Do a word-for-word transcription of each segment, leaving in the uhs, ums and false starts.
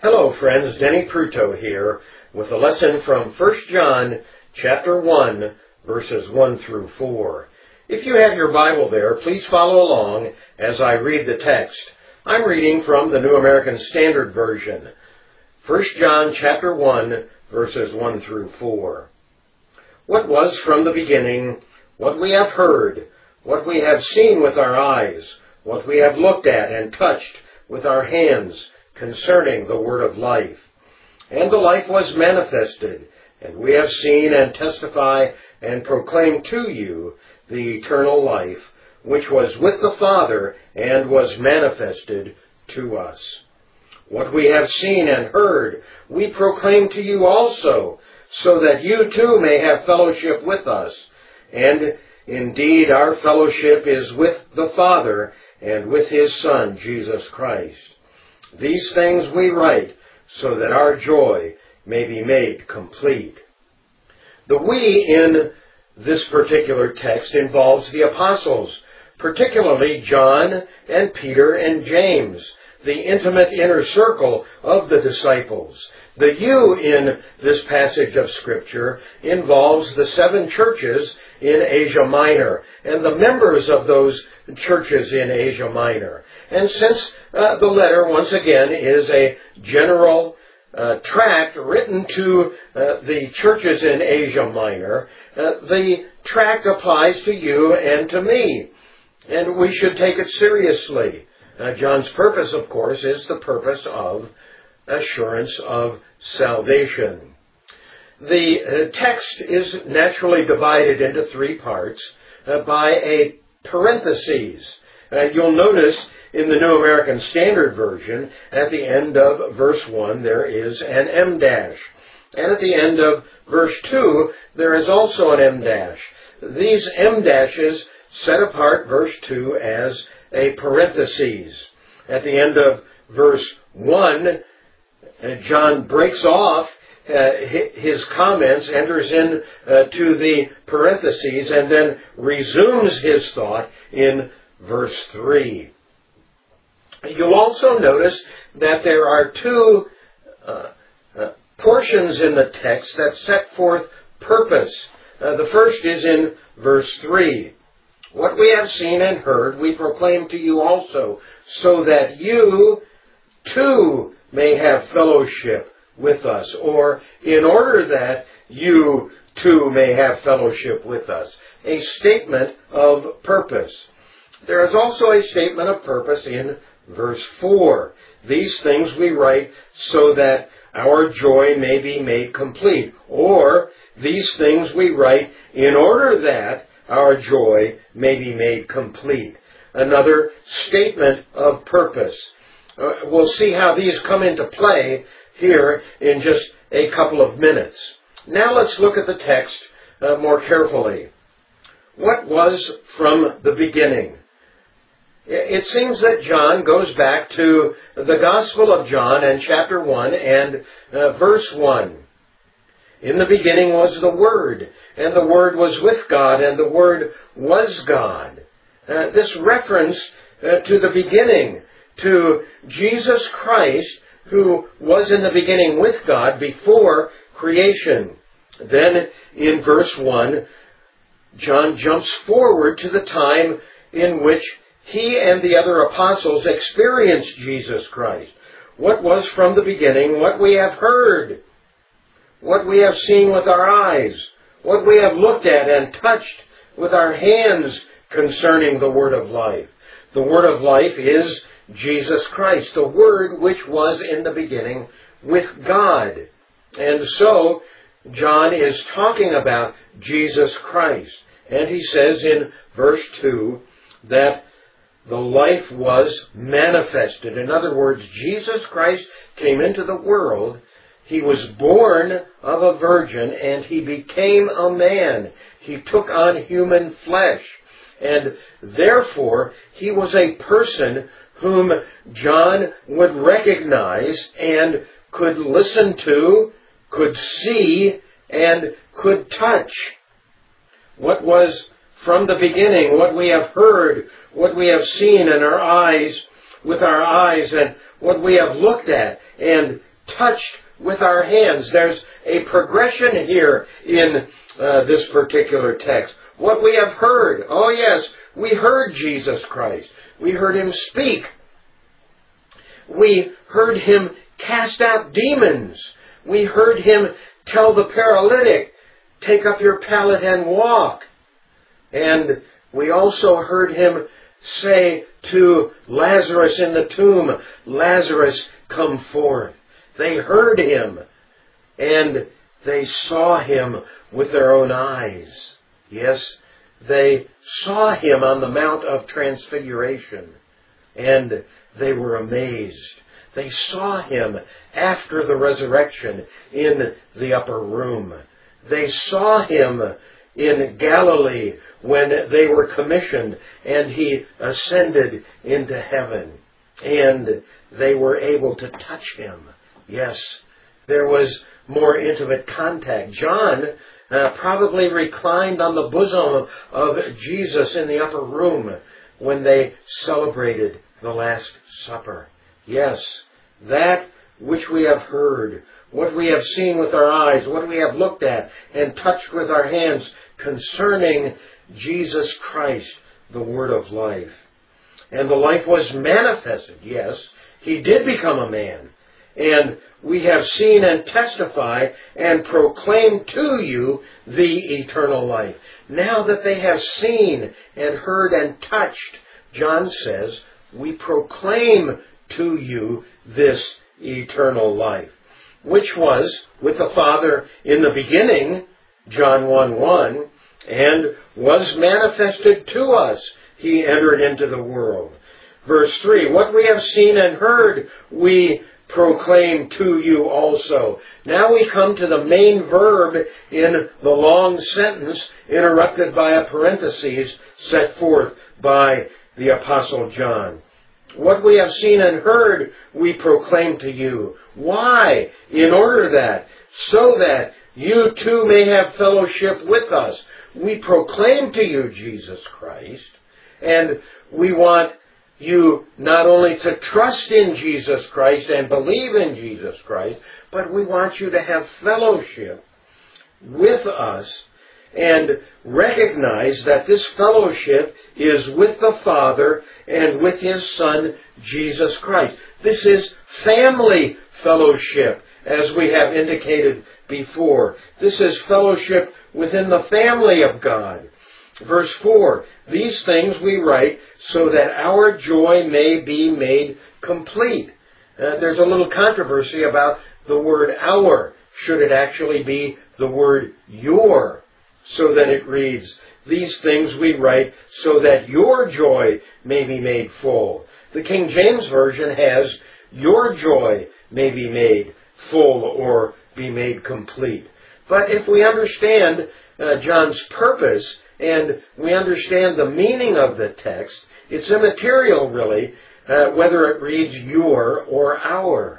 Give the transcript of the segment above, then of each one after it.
Hello friends, Denny Pruto here with a lesson from First John chapter one verses one through four. If you have your Bible there, please follow along as I read the text. I'm reading from the New American Standard Version. First John chapter one verses one through four. What was from the beginning, what we have heard, what we have seen with our eyes, what we have looked at and touched with our hands, concerning the word of life. And the life was manifested, and we have seen and testify and proclaim to you the eternal life, which was with the Father and was manifested to us. What we have seen and heard, we proclaim to you also, so that you too may have fellowship with us. And indeed our fellowship is with the Father and with His Son, Jesus Christ. These things we write so that our joy may be made complete. The we in this particular text involves the apostles, particularly John and Peter and James, the intimate inner circle of the disciples. The you in this passage of Scripture involves the seven churches in Asia Minor and the members of those churches in Asia Minor. And since uh, the letter, once again, is a general uh, tract written to uh, the churches in Asia Minor, uh, the tract applies to you and to me. And we should take it seriously. Uh, John's purpose, of course, is the purpose of assurance of salvation. The uh, text is naturally divided into three parts uh, by a parenthesis. Uh, you'll notice in the New American Standard Version, at the end of verse one, there is an em dash. And at the end of verse two, there is also an em dash. These em dashes set apart verse two as a parenthesis. At the end of verse one, uh, John breaks off uh, his comments, enters in uh, to the parentheses, and then resumes his thought in verse three. You'll also notice that there are two uh, uh, portions in the text that set forth purpose. Uh, the first is in verse three. What we have seen and heard, we proclaim to you also, so that you too may have fellowship with us, or in order that you too may have fellowship with us. A statement of purpose. There is also a statement of purpose in verse four. These things we write so that our joy may be made complete. Or, these things we write in order that our joy may be made complete. Another statement of purpose. Uh, we'll see how these come into play here in just a couple of minutes. Now let's look at the text uh, more carefully. What was from the beginning? It seems that John goes back to the Gospel of John and chapter one and uh, verse one. In the beginning was the Word, and the Word was with God, and the Word was God. Uh, this reference uh, to the beginning, to Jesus Christ, who was in the beginning with God before creation. Then in verse one, John jumps forward to the time in which he and the other apostles experienced Jesus Christ. What was from the beginning, what we have heard, what we have seen with our eyes, what we have looked at and touched with our hands concerning the Word of life. The Word of life is Jesus Christ, the Word which was in the beginning with God. And so, John is talking about Jesus Christ. And he says in verse two that the life was manifested. In other words, Jesus Christ came into the world. He was born of a virgin and he became a man. He took on human flesh. And therefore, he was a person whom John would recognize and could listen to, could see, and could touch. What was from the beginning, what we have heard, what we have seen in our eyes, with our eyes, and what we have looked at and touched with our hands. There's a progression here in uh, this particular text. What we have heard. Oh yes, we heard Jesus Christ. We heard Him speak. We heard Him cast out demons. We heard Him tell the paralytic, take up your pallet and walk. And we also heard Him say to Lazarus in the tomb, Lazarus, come forth. They heard Him, and they saw Him with their own eyes. Yes, they saw Him on the Mount of Transfiguration, and they were amazed. They saw Him after the resurrection in the upper room. They saw Him in Galilee when they were commissioned and He ascended into heaven. And they were able to touch Him. Yes, there was more intimate contact. John uh, probably reclined on the bosom of Jesus in the upper room when they celebrated the Last Supper. Yes, that which we have heard, what we have seen with our eyes, what we have looked at and touched with our hands concerning Jesus Christ, the Word of life. And the life was manifested, yes, He did become a man. And we have seen and testify and proclaim to you the eternal life. Now that they have seen and heard and touched, John says, we proclaim to you this eternal life, which was with the Father in the beginning, John one one, and was manifested to us. He entered into the world. Verse three, what we have seen and heard, we proclaim to you also. Now we come to the main verb in the long sentence, interrupted by a parenthesis set forth by the Apostle John. What we have seen and heard, we proclaim to you. Why? In order that, so that you too may have fellowship with us. We proclaim to you Jesus Christ, and we want you not only to trust in Jesus Christ and believe in Jesus Christ, but we want you to have fellowship with us and recognize that this fellowship is with the Father and with His Son, Jesus Christ. This is family fellowship, as we have indicated before. This is fellowship within the family of God. Verse four, these things we write so that our joy may be made complete. Uh, there's a little controversy about the word our. Should it actually be the word your? So that it reads, these things we write so that your joy may be made full. The King James Version has, your joy may be made full or be made complete. But if we understand uh, John's purpose and we understand the meaning of the text, it's immaterial really uh, whether it reads your or our.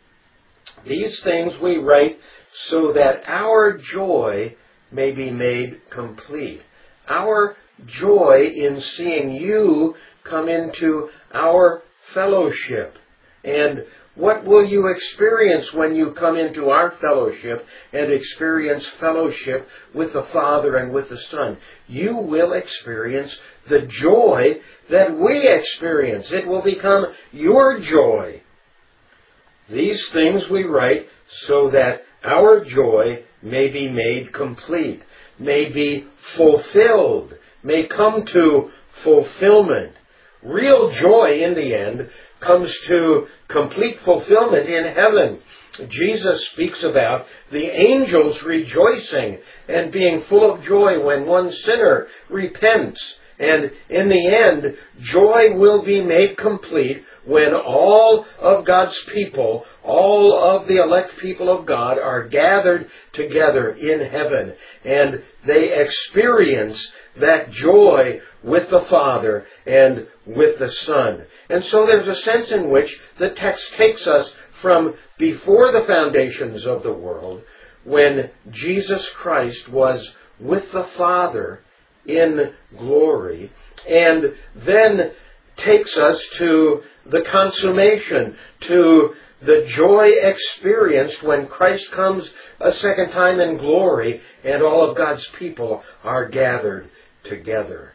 These things we write so that our joy may be made complete. Our joy in seeing you come into our fellowship. And what will you experience when you come into our fellowship and experience fellowship with the Father and with the Son? You will experience the joy that we experience. It will become your joy. These things we write so that our joy may be made complete, may be fulfilled, may come to fulfillment. Real joy in the end comes to complete fulfillment in heaven. Jesus speaks about the angels rejoicing and being full of joy when one sinner repents. And in the end, joy will be made complete when all of God's people, all of the elect people of God are gathered together in heaven. And they experience that joy with the Father and with the Son. And so there's a sense in which the text takes us from before the foundations of the world, when Jesus Christ was with the Father in glory, and then takes us to the consummation, to the joy experienced when Christ comes a second time in glory and all of God's people are gathered together.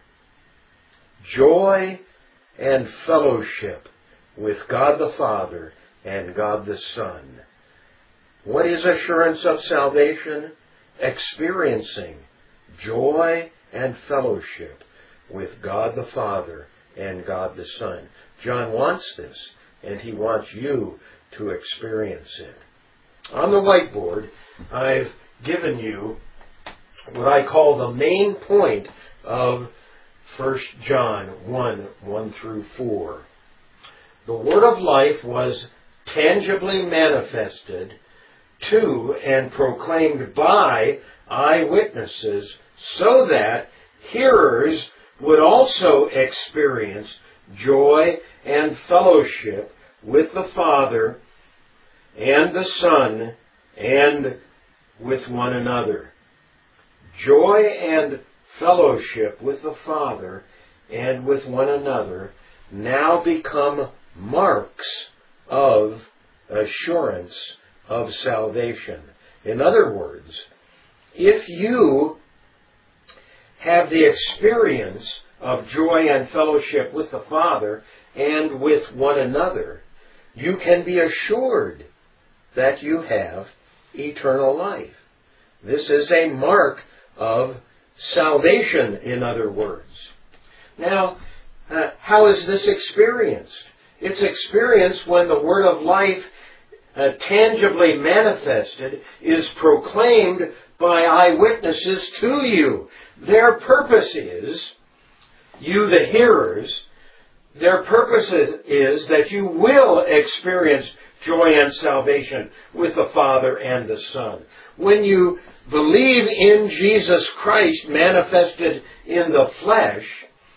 Joy and fellowship with God the Father and God the Son. What is assurance of salvation? Experiencing joy and fellowship with God the Father and God the Son. John wants this, and he wants you to experience it. On the whiteboard, I've given you what I call the main point of First John one, one through four. The Word of life was tangibly manifested to and proclaimed by eyewitnesses so that hearers would also experience joy and fellowship with the Father and the Son and with one another. Joy and fellowship with the Father and with one another now become marks of assurance of salvation. In other words, if you have the experience of joy and fellowship with the Father and with one another, you can be assured that you have eternal life. This is a mark of salvation, in other words. Now, uh, how is this experienced? It's experienced when the Word of life, uh, tangibly manifested, is proclaimed by eyewitnesses to you. Their purpose is, you the hearers, their purpose is that you will experience joy and salvation with the Father and the Son. When you believe in Jesus Christ manifested in the flesh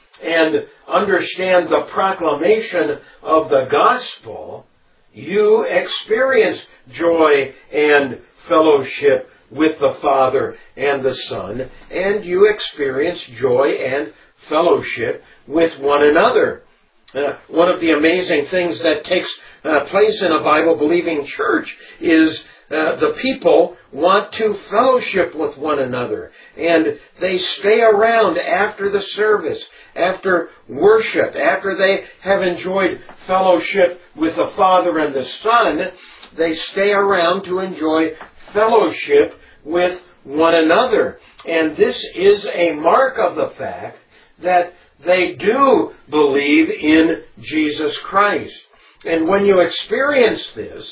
and understand the proclamation of the gospel, you experience joy and fellowship with the Father and the Son, and you experience joy and fellowship with one another. Uh, one of the amazing things that takes uh, place in a Bible-believing church is uh, the people want to fellowship with one another, and they stay around after the service, after worship, after they have enjoyed fellowship with the Father and the Son. They stay around to enjoy fellowship with one another. And this is a mark of the fact that they do believe in Jesus Christ. And when you experience this,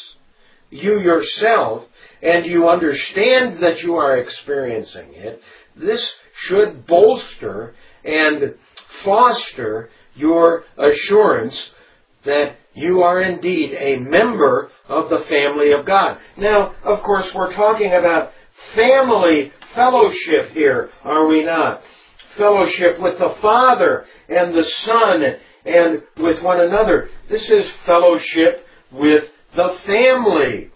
you yourself, and you understand that you are experiencing it, this should bolster and foster your assurance that you are indeed a member of the family of God. Now, of course, we're talking about family fellowship here, are we not? Fellowship with the Father and the Son and with one another. This is fellowship with the family.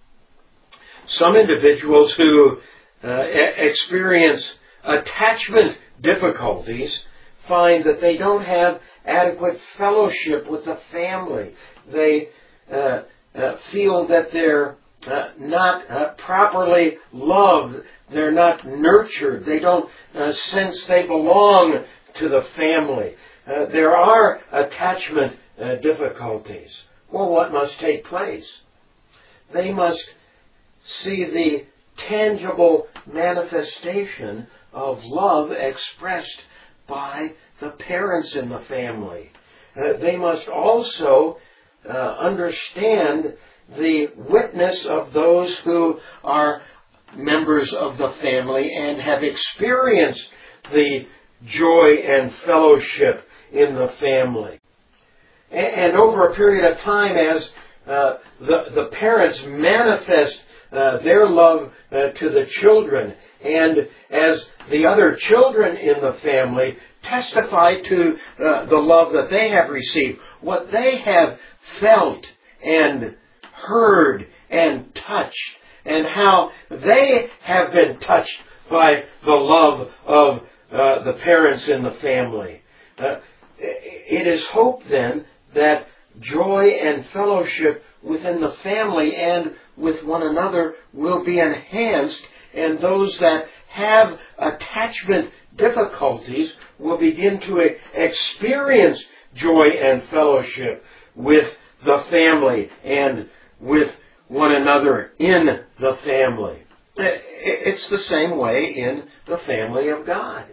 Some individuals who uh, experience attachment difficulties find that they don't have adequate fellowship with the family. They uh, uh, feel that they're uh, not uh, properly loved. They're not nurtured. They don't uh, sense they belong to the family. Uh, there are attachment uh, difficulties. Well, what must take place? They must see the tangible manifestation of love expressed by the parents in the family. Uh, they must also uh, understand the witness of those who are members of the family and have experienced the joy and fellowship in the family. And, and over a period of time, as uh, the, the parents manifest uh, their love uh, to the children, and as the other children in the family testify to uh, the love that they have received, what they have felt and heard and touched, and how they have been touched by the love of uh, the parents in the family. Uh, it is hoped then that joy and fellowship within the family and with one another will be enhanced, and those that have attachment difficulties will begin to experience joy and fellowship with the family and with one another in the family. It's the same way in the family of God.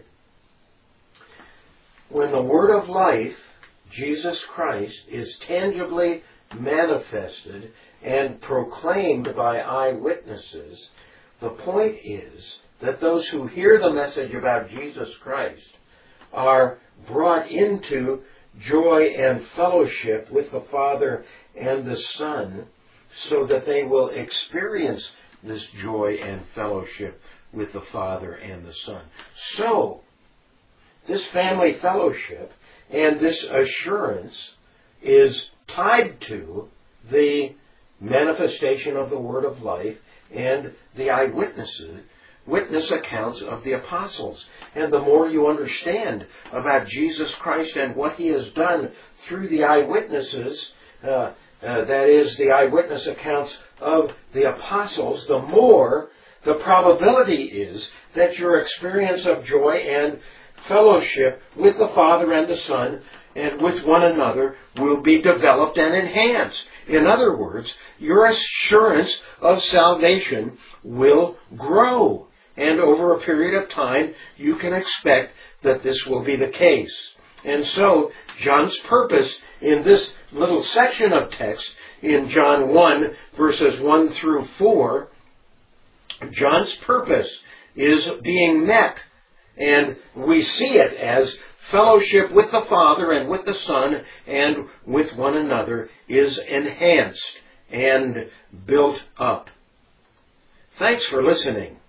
When the Word of life, Jesus Christ, is tangibly manifested and proclaimed by eyewitnesses, the point is that those who hear the message about Jesus Christ are brought into joy and fellowship with the Father and the Son, so that they will experience this joy and fellowship with the Father and the Son. So, this family fellowship and this assurance is tied to the manifestation of the Word of life and the eyewitnesses, witness accounts of the apostles. And the more you understand about Jesus Christ and what He has done through the eyewitnesses, uh, uh, that is, the eyewitness accounts of the apostles, the more the probability is that your experience of joy and fellowship with the Father and the Son and with one another will be developed and enhanced. In other words, your assurance of salvation will grow. And over a period of time, you can expect that this will be the case. And so, John's purpose in this little section of text, in John one, verses one through four, John's purpose is being met. And we see it as fellowship with the Father and with the Son and with one another is enhanced and built up. Thanks for listening.